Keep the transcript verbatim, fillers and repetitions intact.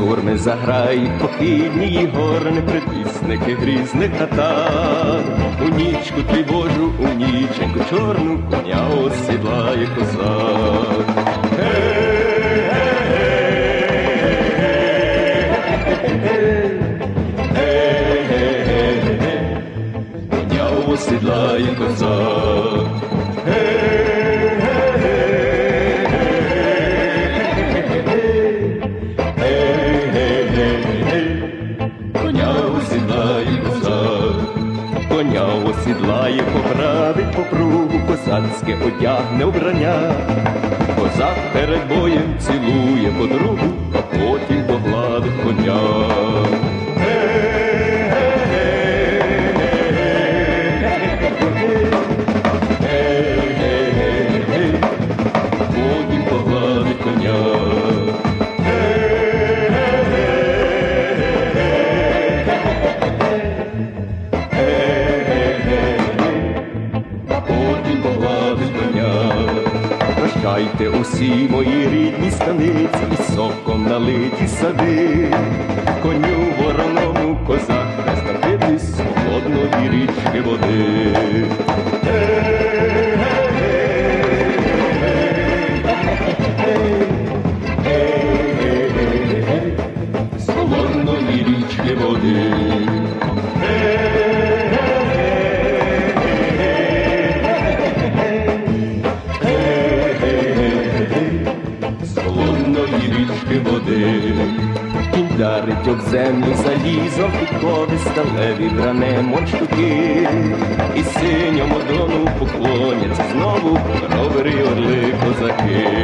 сурми заграють похідні горни, предвісники грізних татар. У нічку тривожу, у ніченьку чорну, коня осідлає козак. Коня осідлає козак. Коня осідлає, поправить попругу, козацьке одягне вбрання. Козак перед боєм цілує подругу, а потім погладить коня. Потім погладить коня. Прощайте усі мої рідні станиці, і соком налиті сади. Коню вороному козак дасть напитись холодної річки води. З холодної річки води. Води. Кінь дарить об землю залізом, підкови сталеві гране мочтуки. І синьому дону поклоняться знову ровери, орли, козаки.